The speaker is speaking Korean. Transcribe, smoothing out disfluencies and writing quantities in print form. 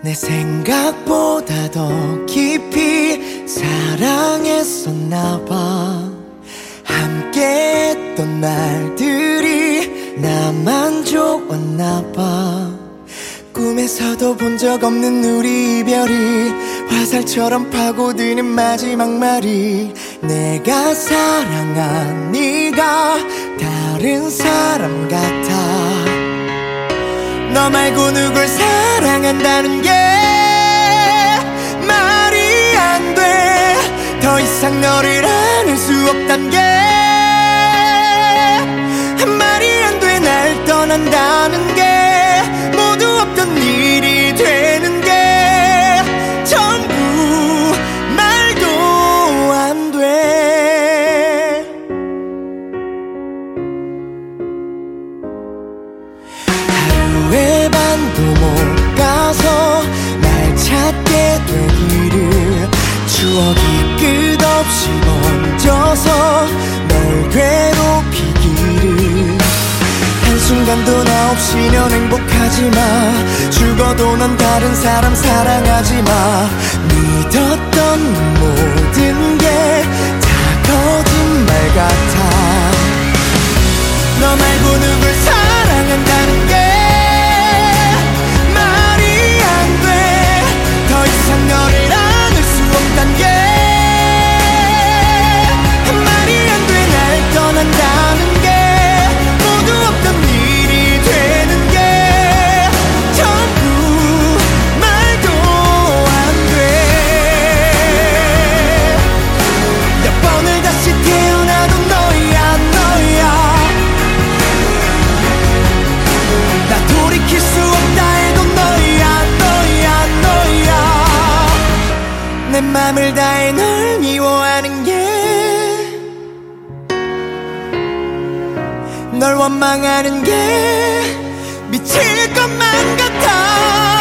내 생각보다 더 깊이 사랑했었나봐. 함께했던 날들이 나만 좋았나봐. 꿈에서도 본 적 없는 우리 이별이 화살처럼 파고드는 마지막 말이 내가 사랑한 네가 다른 사람 같아. 너 말고 누굴 사랑한다는 게 말이 안 돼. 더 이상 너를 안을 수 없단 게 말이 안 돼. 날 떠난다는 게 모두 없던 일이 되는 게 전부 말도 안 돼. 하루에 반도 못 가서 날 찾게 되기를 추억이 끝없이 번져서 널 괴롭히기를 한순간도 나 없이 넌 행복하지 마. 죽어도 넌 다른 사람 사랑하지 마. 믿었던 모든 게 다 거짓말 같아. 너 말고 누굴 사랑한다는 게 말이 안 돼. 더 이상 너를 안을 수 없단 게 말이 안 돼. 날 떠난다는 게 모두 없던 일이 되는 게 전부 말도 안 돼. 몇 번을 다시 태어나도 너야 너야. 나 돌이킬 수 없다 해도 너야 너야 너야. 내 맘을 다해 널 미워하는 게 널 원망하는 게 미칠 것만 같아.